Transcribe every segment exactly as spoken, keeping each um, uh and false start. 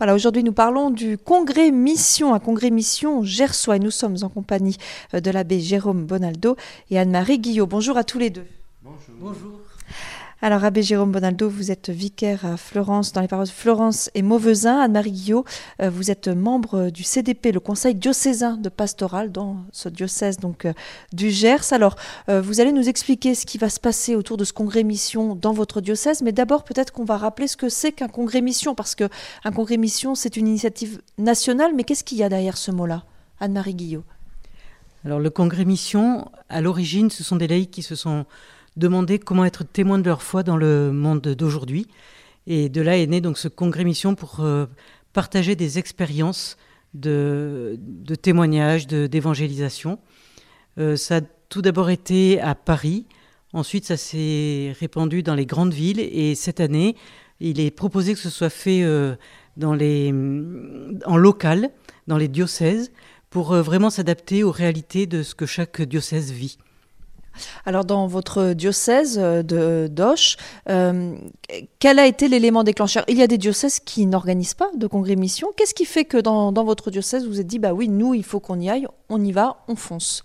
Voilà, aujourd'hui nous parlons du congrès mission, un congrès mission gersois et nous sommes en compagnie de l'abbé Jérôme Bonaldo et Anne-Marie Guillot. Bonjour à tous les deux. Bonjour. Bonjour. Alors abbé Jérôme Bonaldo, vous êtes vicaire à Fleurance, dans les paroisses Fleurance et Mauvezin. Anne-Marie Guillot, vous êtes membre du C D P, le Conseil diocésain de pastoral dans ce diocèse donc du Gers. Alors vous allez nous expliquer ce qui va se passer autour de ce congrès mission dans votre diocèse, mais d'abord peut-être qu'on va rappeler ce que c'est qu'un congrès mission, parce qu'un congrès mission c'est une initiative nationale, mais qu'est-ce qu'il y a derrière ce mot-là? Anne-Marie Guillot. Alors le congrès mission, à l'origine, ce sont des laïcs qui se sont demander comment être témoins de leur foi dans le monde d'aujourd'hui. Et de là est né donc ce congrès mission pour euh, partager des expériences de, de témoignage, de, d'évangélisation. Euh, ça a tout d'abord été à Paris, ensuite ça s'est répandu dans les grandes villes, et cette année, il est proposé que ce soit fait euh, dans les, en local, dans les diocèses, pour euh, vraiment s'adapter aux réalités de ce que chaque diocèse vit. Alors dans votre diocèse de d'Auch, euh, quel a été l'élément déclencheur? Il y a des diocèses qui n'organisent pas de congrès mission. Qu'est-ce qui fait que dans, dans votre diocèse, vous vous êtes dit, bah oui, nous, il faut qu'on y aille, on y va, on fonce?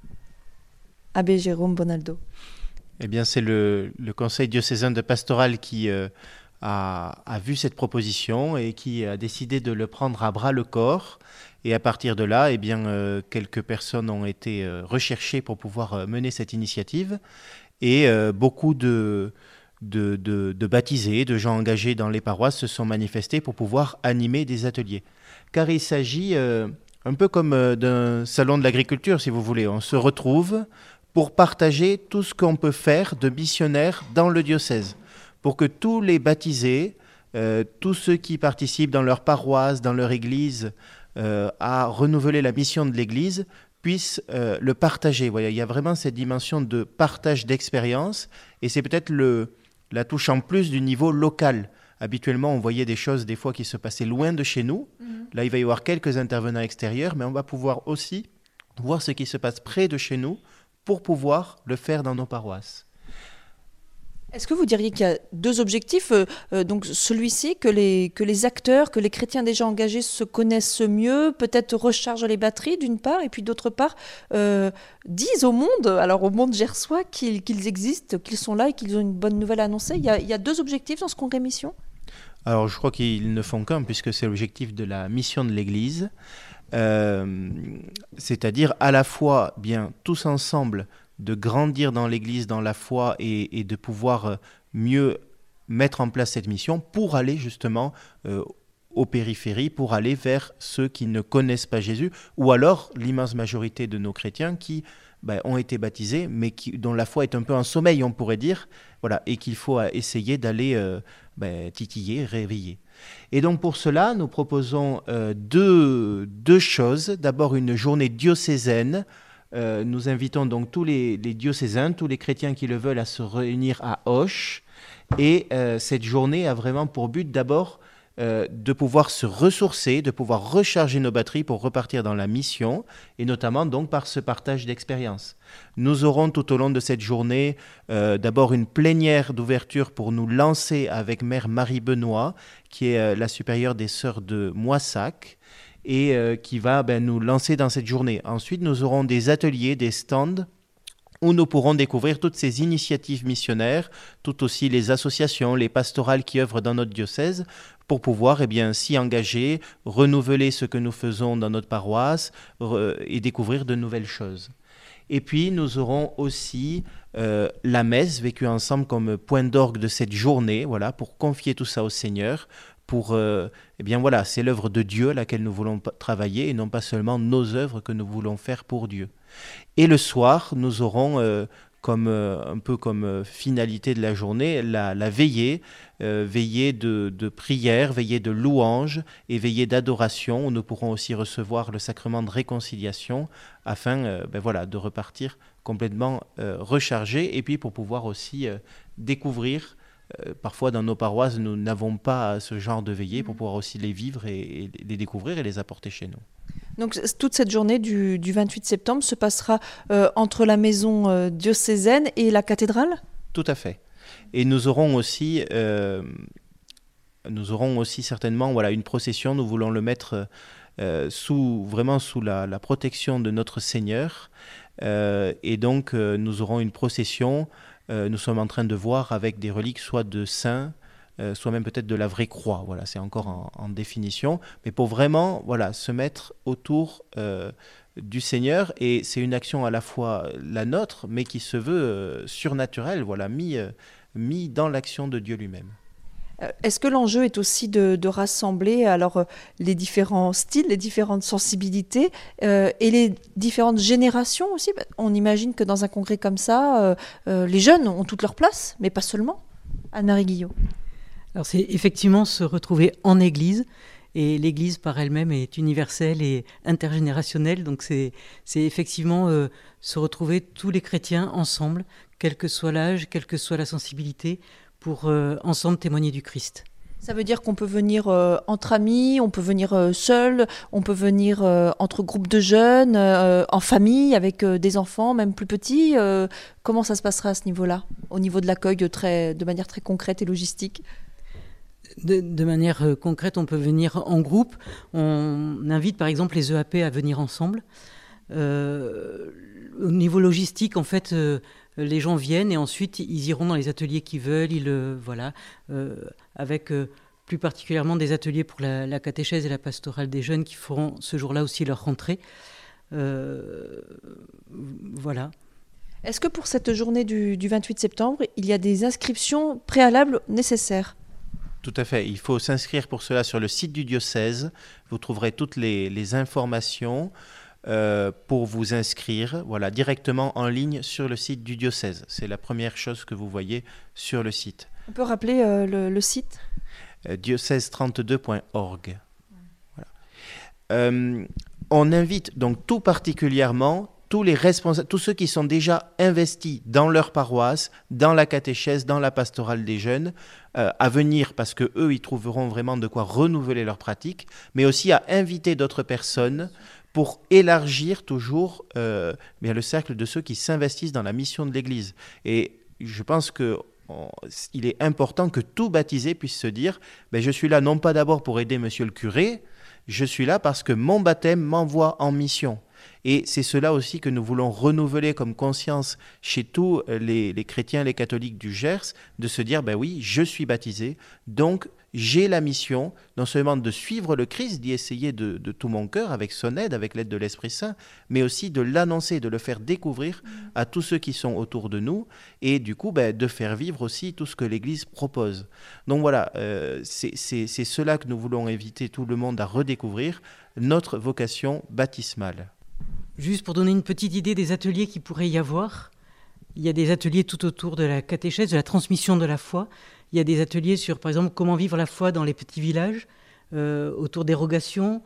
Abbé Jérôme Bonaldo. Eh bien, c'est le, le Conseil diocésain de pastoral qui euh, a, a vu cette proposition et qui a décidé de le prendre à bras le corps. Et à partir de là, eh bien, euh, quelques personnes ont été euh, recherchées pour pouvoir euh, mener cette initiative. Et euh, beaucoup de, de, de, de baptisés, de gens engagés dans les paroisses se sont manifestés pour pouvoir animer des ateliers. Car il s'agit euh, un peu comme euh, d'un salon de l'agriculture, si vous voulez. On se retrouve pour partager tout ce qu'on peut faire de missionnaire dans le diocèse. Pour que tous les baptisés, euh, tous ceux qui participent dans leur paroisse, dans leur église, Euh, à renouveler la mission de l'Église, puisse euh, le partager. Voilà, il y a vraiment cette dimension de partage d'expérience, et c'est peut-être le, la touche en plus du niveau local. Habituellement, on voyait des choses des fois qui se passaient loin de chez nous. Mmh. Là, il va y avoir quelques intervenants extérieurs, mais on va pouvoir aussi voir ce qui se passe près de chez nous pour pouvoir le faire dans nos paroisses. Est-ce que vous diriez qu'il y a deux objectifs, euh, donc celui-ci, que les, que les acteurs, que les chrétiens déjà engagés se connaissent mieux, peut-être rechargent les batteries d'une part, et puis d'autre part, euh, disent au monde, alors au monde gersois, qu'ils, qu'ils existent, qu'ils sont là et qu'ils ont une bonne nouvelle à annoncer? Il y a, il y a deux objectifs dans ce congrès mission? Alors je crois qu'ils ne font qu'un, puisque c'est l'objectif de la mission de l'Église, euh, c'est-à-dire à la fois, bien, tous ensemble, de grandir dans l'Église, dans la foi, et, et de pouvoir mieux mettre en place cette mission pour aller justement euh, aux périphéries, pour aller vers ceux qui ne connaissent pas Jésus, ou alors l'immense majorité de nos chrétiens qui ben, ont été baptisés, mais qui, dont la foi est un peu en sommeil, on pourrait dire, voilà, et qu'il faut essayer d'aller euh, ben, titiller, réveiller. Et donc pour cela, nous proposons euh, deux, deux choses. D'abord une journée diocésaine. Euh, nous invitons donc tous les, les diocésains, tous les chrétiens qui le veulent, à se réunir à Auch. Et euh, cette journée a vraiment pour but d'abord euh, de pouvoir se ressourcer, de pouvoir recharger nos batteries pour repartir dans la mission, et notamment donc par ce partage d'expériences. Nous aurons tout au long de cette journée euh, d'abord une plénière d'ouverture pour nous lancer avec Mère Marie Benoît, qui est euh, la supérieure des sœurs de Moissac, et euh, qui va ben, nous lancer dans cette journée. Ensuite, nous aurons des ateliers, des stands, où nous pourrons découvrir toutes ces initiatives missionnaires, tout aussi les associations, les pastorales qui œuvrent dans notre diocèse, pour pouvoir eh bien, s'y engager, renouveler ce que nous faisons dans notre paroisse re- et découvrir de nouvelles choses. Et puis, nous aurons aussi euh, la messe vécue ensemble comme point d'orgue de cette journée, voilà, pour confier tout ça au Seigneur, pour, euh, eh bien voilà, c'est l'œuvre de Dieu à laquelle nous voulons travailler, et non pas seulement nos œuvres que nous voulons faire pour Dieu. Et le soir, nous aurons, euh, comme, euh, un peu comme euh, finalité de la journée, la, la veillée, euh, veillée de, de prière, veillée de louange et veillée d'adoration, où nous pourrons aussi recevoir le sacrement de réconciliation, afin euh, ben voilà, de repartir complètement euh, rechargés, et puis pour pouvoir aussi euh, découvrir. Euh, parfois, dans nos paroisses, nous n'avons pas ce genre de veillée, pour pouvoir aussi les vivre et, et les découvrir et les apporter chez nous. Donc toute cette journée du, du vingt-huit septembre se passera euh, entre la maison euh, diocésaine et la cathédrale? Tout à fait. Et nous aurons aussi euh, nous aurons aussi certainement voilà, une procession, nous voulons le mettre euh, sous, vraiment sous la, la protection de notre Seigneur. Euh, et donc, euh, nous aurons une procession, euh, nous sommes en train de voir avec des reliques soit de saints, euh, soit même peut-être de la vraie croix. Voilà, c'est encore en, en définition. Mais pour vraiment voilà, se mettre autour euh, du Seigneur, et c'est une action à la fois la nôtre, mais qui se veut euh, surnaturelle, voilà, mis, euh, mis dans l'action de Dieu lui-même. Est-ce que l'enjeu est aussi de, de rassembler alors, les différents styles, les différentes sensibilités euh, et les différentes générations aussi? On imagine que dans un congrès comme ça, euh, euh, les jeunes ont toute leur place, mais pas seulement. Anne-Marie Guillot. Alors c'est effectivement se retrouver en Église, et l'Église par elle-même est universelle et intergénérationnelle, donc c'est, c'est effectivement euh, se retrouver tous les chrétiens ensemble, quel que soit l'âge, quelle que soit la sensibilité, pour euh, ensemble témoigner du Christ. Ça veut dire qu'on peut venir euh, entre amis, on peut venir euh, seul, on peut venir euh, entre groupes de jeunes, euh, en famille, avec euh, des enfants, même plus petits. Euh, comment ça se passera à ce niveau-là, au niveau de l'accueil de, très, de manière très concrète et logistique? De, de manière euh, concrète, on peut venir en groupe. On invite par exemple les E A P à venir ensemble. Euh, au niveau logistique, en fait... Euh, les gens viennent et ensuite ils iront dans les ateliers qu'ils veulent, ils, euh, voilà, euh, avec euh, plus particulièrement des ateliers pour la, la catéchèse et la pastorale des jeunes qui feront ce jour-là aussi leur rentrée. Euh, voilà. Est-ce que pour cette journée du, du vingt-huit septembre, il y a des inscriptions préalables nécessaires? Tout à fait. Il faut s'inscrire pour cela sur le site du diocèse. Vous trouverez toutes les, les informations. Euh, pour vous inscrire voilà, directement en ligne sur le site du diocèse. C'est la première chose que vous voyez sur le site. On peut rappeler euh, le, le site euh, diocèse trente-deux point org. Voilà. Euh, on invite donc tout particulièrement tous les responsables, tous ceux qui sont déjà investis dans leur paroisse, dans la catéchèse, dans la pastorale des jeunes, euh, à venir parce que eux, ils trouveront vraiment de quoi renouveler leur pratique, mais aussi à inviter d'autres personnes pour élargir toujours euh, bien le cercle de ceux qui s'investissent dans la mission de l'Église. Et je pense qu'il est important que tout baptisé puisse se dire ben, « Je suis là non pas d'abord pour aider monsieur le curé, je suis là parce que mon baptême m'envoie en mission. » Et c'est cela aussi que nous voulons renouveler comme conscience chez tous les, les chrétiens, les catholiques du Gers, de se dire, ben oui, je suis baptisé, donc j'ai la mission, non seulement de suivre le Christ, d'y essayer de, de tout mon cœur, avec son aide, avec l'aide de l'Esprit Saint, mais aussi de l'annoncer, de le faire découvrir à tous ceux qui sont autour de nous, et du coup, ben, de faire vivre aussi tout ce que l'Église propose. Donc voilà, euh, c'est, c'est, c'est cela que nous voulons inviter tout le monde à redécouvrir, notre vocation baptismale. Juste pour donner une petite idée des ateliers qu'il pourrait y avoir, il y a des ateliers tout autour de la catéchèse, de la transmission de la foi. Il y a des ateliers sur, par exemple, comment vivre la foi dans les petits villages, euh, autour des rogations,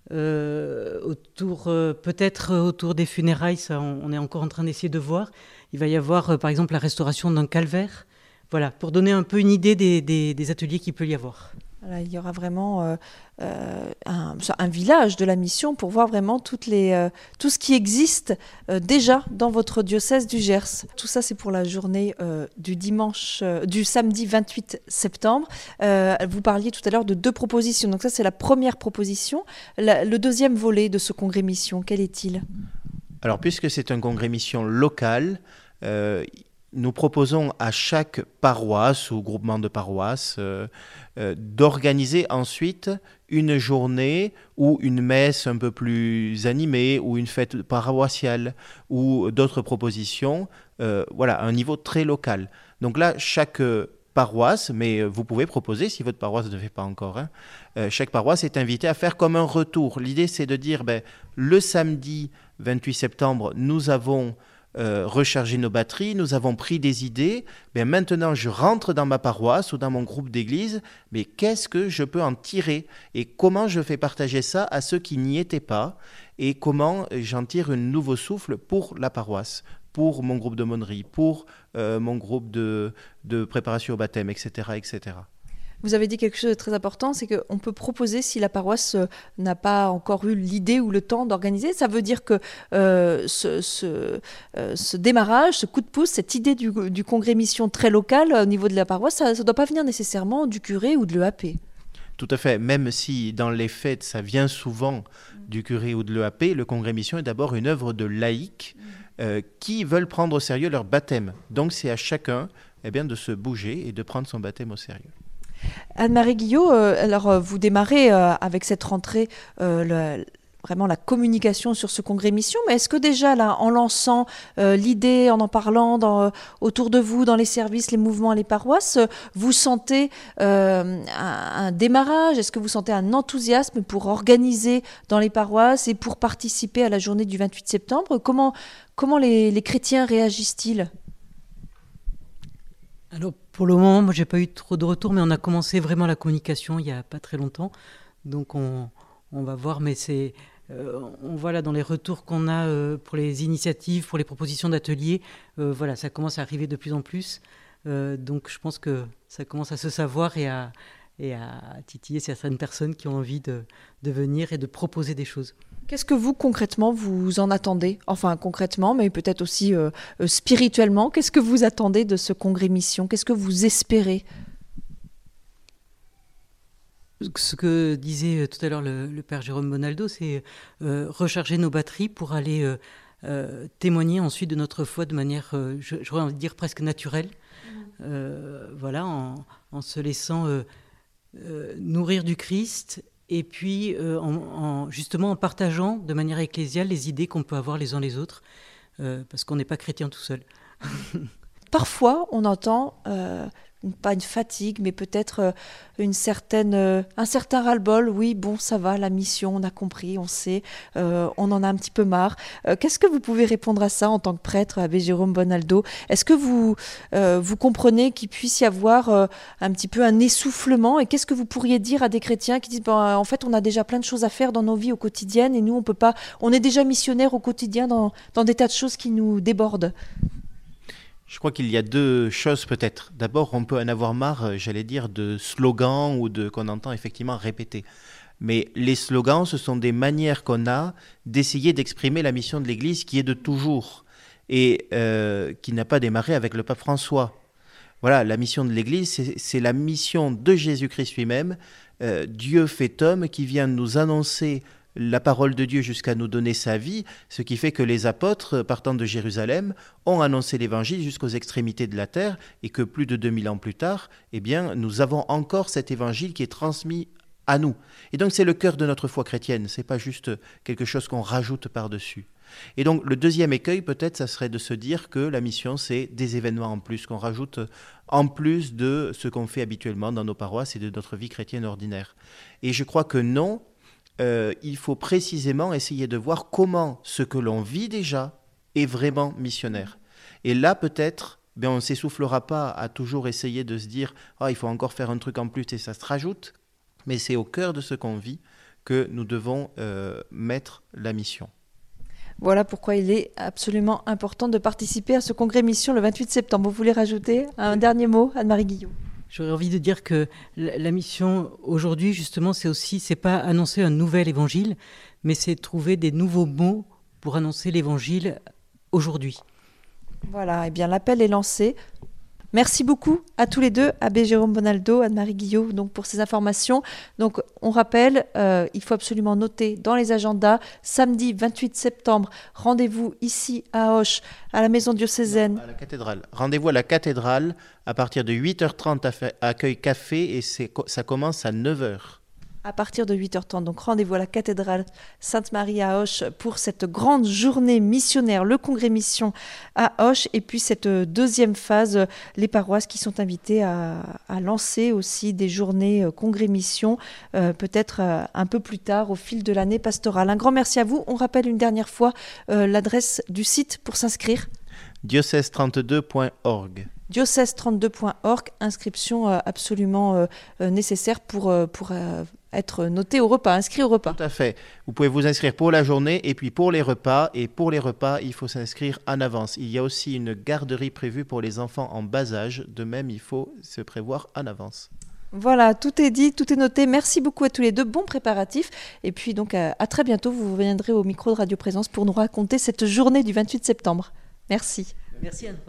euh, autour, euh, peut-être autour des funérailles, ça on, on est encore en train d'essayer de voir. Il va y avoir, euh, par exemple, la restauration d'un calvaire. Voilà, pour donner un peu une idée des, des, des ateliers qu'il peut y avoir. Voilà, il y aura vraiment euh, euh, un, un village de la mission pour voir vraiment toutes les, euh, tout ce qui existe euh, déjà dans votre diocèse du Gers. Tout ça, c'est pour la journée euh, du dimanche, euh, du samedi vingt-huit septembre. Euh, vous parliez tout à l'heure de deux propositions. Donc ça, c'est la première proposition. La, le deuxième volet de ce congrès mission, quel est-il ? Alors, puisque c'est un congrès mission local, euh, nous proposons à chaque paroisse ou groupement de paroisses euh, euh, d'organiser ensuite une journée ou une messe un peu plus animée ou une fête paroissiale ou d'autres propositions, euh, voilà, à un niveau très local. Donc là, chaque paroisse, mais vous pouvez proposer si votre paroisse ne le fait pas encore, hein, euh, chaque paroisse est invitée à faire comme un retour. L'idée, c'est de dire, ben, le samedi vingt-huit septembre, nous avons Euh, recharger nos batteries, nous avons pris des idées, bien maintenant je rentre dans ma paroisse ou dans mon groupe d'église, mais qu'est-ce que je peux en tirer et comment je fais partager ça à ceux qui n'y étaient pas et comment j'en tire un nouveau souffle pour la paroisse, pour mon groupe d'aumônerie, pour euh, mon groupe de, de préparation au baptême, et cetera, et cetera. Vous avez dit quelque chose de très important, c'est qu'on peut proposer si la paroisse euh, n'a pas encore eu l'idée ou le temps d'organiser. Ça veut dire que euh, ce, ce, euh, ce démarrage, ce coup de pouce, cette idée du, du congrès mission très local euh, au niveau de la paroisse, ça ne doit pas venir nécessairement du curé ou de l'E A P. Tout à fait, même si dans les faits, ça vient souvent du curé ou de l'E A P, le congrès mission est d'abord une œuvre de laïcs euh, qui veulent prendre au sérieux leur baptême. Donc c'est à chacun eh bien, de se bouger et de prendre son baptême au sérieux. Anne-Marie Guillot, euh, alors euh, vous démarrez euh, avec cette rentrée euh, le, vraiment la communication sur ce congrès mission, mais est-ce que déjà là, en lançant euh, l'idée, en en parlant dans, euh, autour de vous, dans les services, les mouvements, les paroisses, euh, vous sentez euh, un, un démarrage? Est-ce que vous sentez un enthousiasme pour organiser dans les paroisses et pour participer à la journée du vingt-huit septembre? Comment, comment les, les chrétiens réagissent-ils? Alors, pour le moment, moi, j'ai pas eu trop de retours, mais on a commencé vraiment la communication il y a pas très longtemps. Donc, on, on va voir, mais c'est, euh, on voit là dans les retours qu'on a euh, pour les initiatives, pour les propositions d'ateliers, euh, voilà, ça commence à arriver de plus en plus. Euh, donc, je pense que ça commence à se savoir et à, et à titiller certaines personnes qui ont envie de, de venir et de proposer des choses. Qu'est-ce que vous, concrètement, vous en attendez? Enfin, concrètement, mais peut-être aussi euh, euh, spirituellement. Qu'est-ce que vous attendez de ce congrès mission? Qu'est-ce que vous espérez? Ce que disait tout à l'heure le, le père Jérôme Bonaldo, c'est euh, recharger nos batteries pour aller euh, euh, témoigner ensuite de notre foi de manière, euh, j'aurais envie de dire, presque naturelle. Mmh. Euh, voilà, en, en se laissant euh, euh, nourrir du Christ. Et puis, euh, en, en, justement, en partageant de manière ecclésiale les idées qu'on peut avoir les uns les autres, euh, parce qu'on n'est pas chrétien tout seul. Parfois, on entend, euh, pas une fatigue, mais peut-être euh, une certaine, euh, un certain ras-le-bol. Oui, bon, ça va, la mission, on a compris, on sait, euh, on en a un petit peu marre. Euh, qu'est-ce que vous pouvez répondre à ça en tant que prêtre, abbé Jérôme Bonaldo? Est-ce que vous, euh, vous comprenez qu'il puisse y avoir euh, un petit peu un essoufflement? Et qu'est-ce que vous pourriez dire à des chrétiens qui disent, ben, en fait, on a déjà plein de choses à faire dans nos vies au quotidien et nous, on peut pas, on est déjà missionnaires au quotidien dans, dans des tas de choses qui nous débordent? Je crois qu'il y a deux choses peut-être. D'abord, on peut en avoir marre, j'allais dire, de slogans ou de qu'on entend effectivement répéter. Mais les slogans, ce sont des manières qu'on a d'essayer d'exprimer la mission de l'Église qui est de toujours et euh, qui n'a pas démarré avec le pape François. Voilà, la mission de l'Église, c'est, c'est la mission de Jésus-Christ lui-même, euh, Dieu fait homme, qui vient nous annoncer la parole de Dieu jusqu'à nous donner sa vie, ce qui fait que les apôtres, partant de Jérusalem, ont annoncé l'évangile jusqu'aux extrémités de la terre et que plus de deux mille ans plus tard, eh bien, nous avons encore cet évangile qui est transmis à nous. Et donc c'est le cœur de notre foi chrétienne, c'est pas juste quelque chose qu'on rajoute par-dessus. Et donc le deuxième écueil peut-être, ça serait de se dire que la mission c'est des événements en plus, qu'on rajoute en plus de ce qu'on fait habituellement dans nos paroisses et de notre vie chrétienne ordinaire. Et je crois que non, Euh, il faut précisément essayer de voir comment ce que l'on vit déjà est vraiment missionnaire. Et là, peut-être, ben, on ne s'essoufflera pas à toujours essayer de se dire « Ah, il faut encore faire un truc en plus et ça se rajoute », mais c'est au cœur de ce qu'on vit que nous devons euh, mettre la mission. Voilà pourquoi il est absolument important de participer à ce congrès mission le vingt-huit septembre. Vous voulez rajouter un dernier mot, Anne-Marie Guillot? J'aurais envie de dire que la mission aujourd'hui, justement, c'est aussi, c'est pas annoncer un nouvel évangile, mais c'est trouver des nouveaux mots pour annoncer l'évangile aujourd'hui. Voilà, et eh bien l'appel est lancé. Merci beaucoup à tous les deux, abbé Jérôme Bonaldo, Anne-Marie Guillot, donc pour ces informations. Donc on rappelle, euh, il faut absolument noter dans les agendas, samedi vingt-huit septembre, rendez-vous ici à Auch, à la maison diocésaine. Non, à la cathédrale. Rendez-vous à la cathédrale à partir de huit heures trente, accueil café, et c'est, ça commence à neuf heures. À partir de huit heures trente, donc rendez-vous à la cathédrale Sainte-Marie à Auch pour cette grande journée missionnaire, le congrès mission à Auch, et puis cette deuxième phase, les paroisses qui sont invitées à, à lancer aussi des journées congrès mission, euh, peut-être euh, un peu plus tard au fil de l'année pastorale. Un grand merci à vous. On rappelle une dernière fois euh, l'adresse du site pour s'inscrire. diocèse trente-deux point org. diocèse trente-deux point org, inscription euh, absolument euh, nécessaire pour, euh, pour euh, être noté au repas, inscrit au repas. Tout à fait. Vous pouvez vous inscrire pour la journée et puis pour les repas. Et pour les repas, il faut s'inscrire en avance. Il y a aussi une garderie prévue pour les enfants en bas âge. De même, il faut se prévoir en avance. Voilà, tout est dit, tout est noté. Merci beaucoup à tous les deux. Bons préparatifs. Et puis donc à, à très bientôt. Vous viendrez au micro de Radio Présence pour nous raconter cette journée du vingt-huit septembre. Merci. Merci Anne.